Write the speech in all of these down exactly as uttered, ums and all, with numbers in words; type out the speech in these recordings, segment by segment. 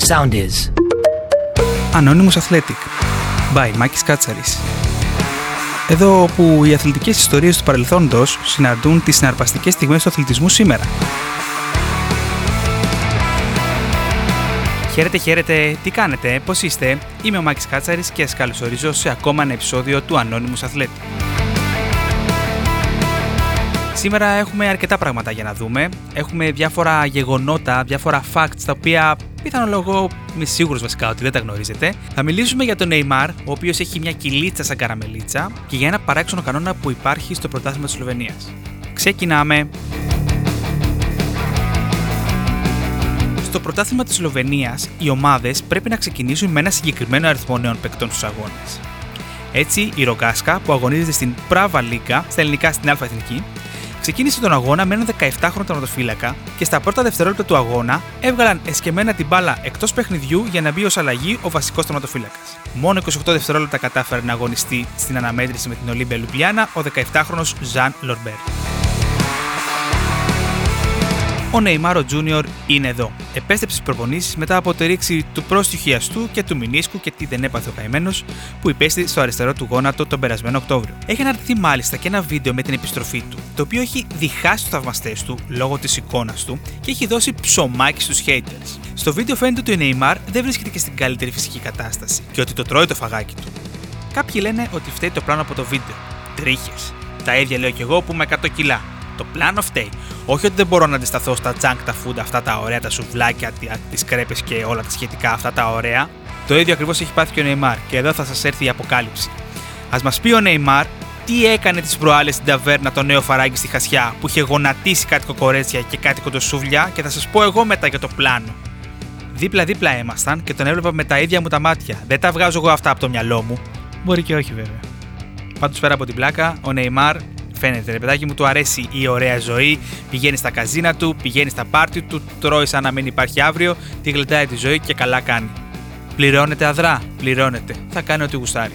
sound is. Anonymous Athletic by Μάκης Κάτσαρης. Εδώ όπου οι αθλητικές ιστορίες του παρελθόντος συναντούν τις συναρπαστικές στιγμές του αθλητισμού σήμερα. Χαίρετε, χαίρετε, τι κάνετε, πώς είστε? Είμαι ο Μάκης Κάτσαρης και σας καλωσορίζω σε ακόμα ένα επεισόδιο του Anonymous Athletic. Σήμερα έχουμε αρκετά πράγματα για να δούμε. Έχουμε διάφορα γεγονότα, διάφορα facts τα οποία πιθανόν λόγο είμαι σίγουρος βασικά ότι δεν τα γνωρίζετε. Θα μιλήσουμε για τον Neymar, ο οποίος έχει μια κυλίτσα σαν καραμελίτσα και για ένα παράξενο κανόνα που υπάρχει στο πρωτάθλημα της Σλοβενίας. Ξεκινάμε! Στο πρωτάθλημα της Σλοβενίας, οι ομάδες πρέπει να ξεκινήσουν με ένα συγκεκριμένο αριθμό νέων παικτών στους αγώνες. Έτσι, η Ρογκάσκα, που αγωνίζεται στην Πράβα Λίγκα, στα ελληνικά στην Α' Εθνική, ξεκίνησε τον αγώνα με έναν δεκαεπτάχρονο τερματοφύλακα και στα πρώτα δευτερόλεπτα του αγώνα έβγαλαν εσκεμμένα την μπάλα εκτός παιχνιδιού για να μπει ως αλλαγή ο βασικός τερματοφύλακας. Μόνο είκοσι οκτώ δευτερόλεπτα κατάφερε να αγωνιστεί στην αναμέτρηση με την Ολύμπια Λιουμπλιάνα ο δεκαεπτάχρονος Ζαν Λορμπέρ. Ο Neymar Junior είναι εδώ. Επέστρεψε στις προπονήσεις μετά από τη ρήξη του πρόστιου χιαστού και του μηνίσκου και τι δεν έπαθε ο καημένος που υπέστη στο αριστερό του γόνατο τον περασμένο Οκτώβριο. Έχει αναρτηθεί μάλιστα και ένα βίντεο με την επιστροφή του, το οποίο έχει διχάσει τους θαυμαστές του λόγω της εικόνας του και έχει δώσει ψωμάκι στους haters. Στο βίντεο φαίνεται ότι ο Neymar δεν βρίσκεται και στην καλύτερη φυσική κατάσταση και ότι το τρώει το φαγάκι του. Κάποιοι λένε ότι φταίει το πλάνο από το βίντεο. Τρίχες. Τα ίδια λέω κι εγώ που είμαι εκατό κιλά. Το πλάνο φταίει. Όχι ότι δεν μπορώ να αντισταθώ στα junk, τα food, αυτά τα ωραία, τα σουβλάκια, τις κρέπες και όλα τα σχετικά αυτά τα ωραία. Το ίδιο ακριβώς έχει πάθει και ο Neymar και εδώ θα σας έρθει η αποκάλυψη. Ας μας πει ο Neymar τι έκανε τις προάλλες στην ταβέρνα το νέο φαράγγι στη Χασιά που είχε γονατίσει κάτι κοκορέτσια και κάτι κοντοσούβλια και θα σας πω εγώ μετά για το πλάνο. Δίπλα-δίπλα ήμασταν και τον έβλεπα με τα ίδια μου τα μάτια. Δεν τα βγάζω εγώ αυτά από το μυαλό μου. Μπορεί και όχι βέβαια. Πάντως πέρα από την πλάκα, ο Neymar. Φαίνεται, ρε παιδάκι μου, του αρέσει η ωραία ζωή. Πηγαίνει στα καζίνα του, πηγαίνει στα πάρτι του, τρώει σαν να μην υπάρχει αύριο, τη γλεντάει τη ζωή και καλά κάνει. Πληρώνεται αδρά, πληρώνεται. Θα κάνει ό,τι γουστάρει.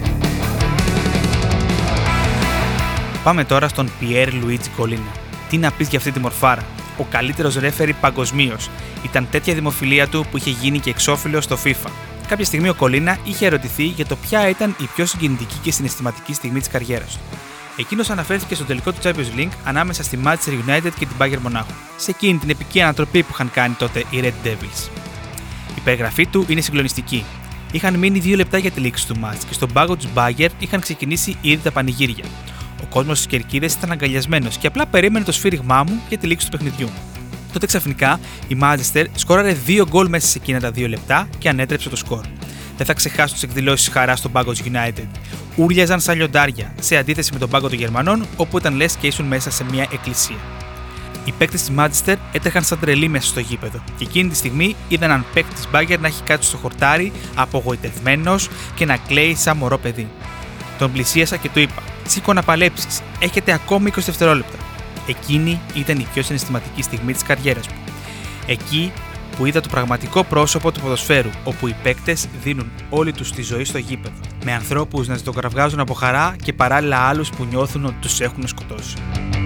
Πάμε τώρα στον Πιέρ Λουίτζι Κολίνα. Τι να πεις για αυτή τη μορφάρα. Ο καλύτερος ρέφερι παγκοσμίως. Ήταν τέτοια δημοφιλία του που είχε γίνει και εξώφυλλος στο FIFA. Κάποια στιγμή ο Κολίνα είχε ερωτηθεί για το ποια ήταν η πιο συγκινητική και συναισθηματική στιγμή της καριέρας του. Εκείνος αναφέρθηκε στο τελικό του Champions League ανάμεσα στη Manchester United και την Bayern Μονάχου, σε εκείνη την επική ανατροπή που είχαν κάνει τότε οι Red Devils. Η περιγραφή του είναι συγκλονιστική. Είχαν μείνει δύο λεπτά για τη λήξη του μάτς και στον πάγκο του Bayern είχαν ξεκινήσει ήδη τα πανηγύρια. Ο κόσμος στις κερκίδες ήταν αγκαλιασμένος και απλά περίμενε το σφύριγμά μου για τη λήξη του παιχνιδιού. Τότε ξαφνικά η Manchester σκόραρε δύο γκολ μέσα σε εκείνα τα δύο λεπτά και ανέτρεψε το σκορ. Δεν θα ξεχάσω τις εκδηλώσεις χαράς στον πάγκο της United. Ούρλιαζαν σαν λιοντάρια, σε αντίθεση με τον πάγκο των Γερμανών, όπου ήταν λες και ήσουν μέσα σε μια εκκλησία. Οι παίκτες της Manchester έτρεχαν σαν τρελοί μέσα στο γήπεδο, και εκείνη τη στιγμή είδαν έναν παίκτη της Bayern να έχει κάτσει στο χορτάρι, απογοητευμένος και να κλαίει σαν μωρό παιδί. Τον πλησίασα και του είπα: «Σήκω να παλέψεις, έχετε ακόμη είκοσι δευτερόλεπτα». Εκείνη ήταν η πιο συναισθηματική στιγμή της καριέρας μου. Εκεί που είδα το πραγματικό πρόσωπο του ποδοσφαίρου, όπου οι παίκτες δίνουν όλη τους τη ζωή στο γήπεδο, με ανθρώπους να ζητοκραυγάζουν από χαρά και παράλληλα άλλους που νιώθουν ότι τους έχουν σκοτώσει.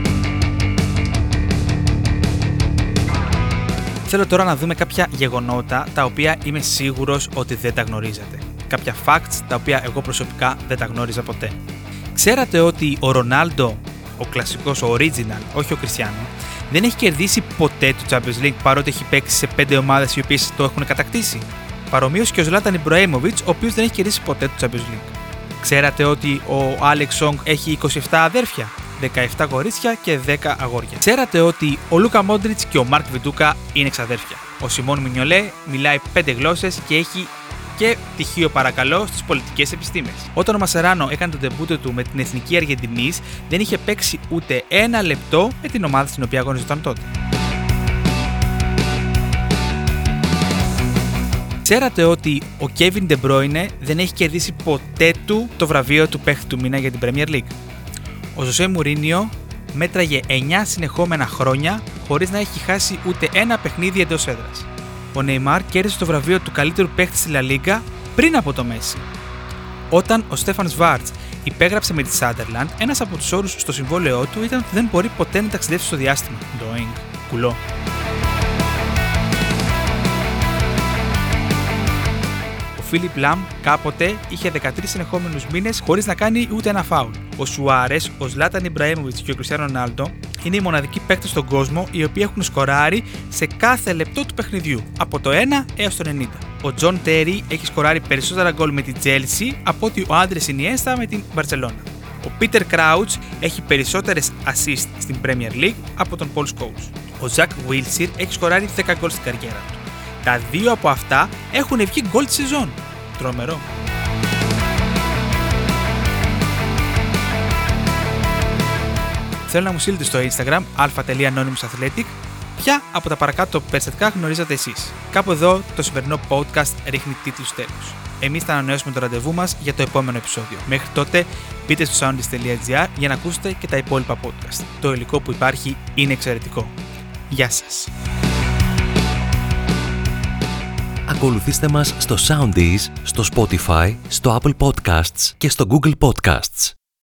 Θέλω τώρα να δούμε κάποια γεγονότα τα οποία είμαι σίγουρος ότι δεν τα γνωρίζατε. Κάποια facts τα οποία εγώ προσωπικά δεν τα γνώριζα ποτέ. Ξέρατε ότι ο Ρονάλντο, ο κλασικός, ο original, όχι ο Κριστιάνο, δεν έχει κερδίσει ποτέ το Champions League παρότι έχει παίξει σε πέντε ομάδες οι οποίες το έχουν κατακτήσει? Παρομοίως και ο Ζλάταν Ιμπραήμοβιτς, ο οποίος δεν έχει κερδίσει ποτέ το Champions League. Ξέρατε ότι ο Άλεξ Σονγκ έχει είκοσι επτά αδέρφια, δεκαεπτά κορίτσια και δέκα αγόρια? Ξέρατε ότι ο Λούκα Μόντριτς και ο Μάρκ Βιντούκα είναι εξαδέρφια? Ο Σιμών Μινιολέ μιλάει πέντε γλώσσες και έχει και πτυχίο παρακαλώ στις πολιτικές επιστήμες. Όταν ο Μασεράνο έκανε τον ντεμπούτο του με την εθνική Αργεντινής, δεν είχε παίξει ούτε ένα λεπτό με την ομάδα στην οποία αγωνιζόταν τότε. Ξέρατε ότι ο Κέβιν Ντε Μπρόινε δεν έχει κερδίσει ποτέ του το βραβείο του παίχτη του μήνα για την Premier League? Ο Ζωσέ Μουρίνιο μέτραγε εννιά συνεχόμενα χρόνια χωρίς να έχει χάσει ούτε ένα παιχνίδι εντός έδρας. Ο Neymar κέρδισε το βραβείο του καλύτερου παίχτη στη La Liga πριν από το Μέση. Όταν ο Στέφαν Σβάρτς υπέγραψε με τη Sunderland, ένας από τους όρους στο συμβόλαιό του ήταν ότι δεν μπορεί ποτέ να ταξιδέψει στο διάστημα. Doing. Κουλό. Φίλιπ Λαμ κάποτε είχε δεκατρείς συνεχόμενους μήνες χωρίς να κάνει ούτε ένα φάουλ. Ο Σουάρες, ο Ζλάταν Ιμπραήμοβιτς και ο Κριστιάνο Ρονάλντο είναι οι μοναδικοί παίκτες στον κόσμο οι οποίοι έχουν σκοράρει σε κάθε λεπτό του παιχνιδιού, από το ένα έως το ενενήντα. Ο Τζον Τέρι έχει σκοράρει περισσότερα γκολ με την Chelsea από ότι ο Άντρες Ινιέστα με την Μπαρτσελόνα. Ο Πίτερ Κράουτς έχει περισσότερες assist στην Premier League από τον Paul Scholes. Ο Ζακ Βίλσιρ έχει σκοράρει δέκα γκολ στην καριέρα του. Τα δύο από αυτά έχουν βγει γκολ τη σεζόν. Τρομερό. Θέλω να μου στείλετε στο Instagram alpha.anonymousAthletic ποια από τα παρακάτω περιστατικά γνωρίζατε εσείς. Κάπου εδώ το σημερινό podcast ρίχνει τίτλους τέλους. Εμείς θα ανανεώσουμε το ραντεβού μας για το επόμενο επεισόδιο. Μέχρι τότε μπείτε στο soundist τελεία gr για να ακούσετε και τα υπόλοιπα podcast. Το υλικό που υπάρχει είναι εξαιρετικό. Γεια σας. Ακολουθήστε μας στο Soundees, στο Spotify, στο Apple Podcasts και στο Google Podcasts.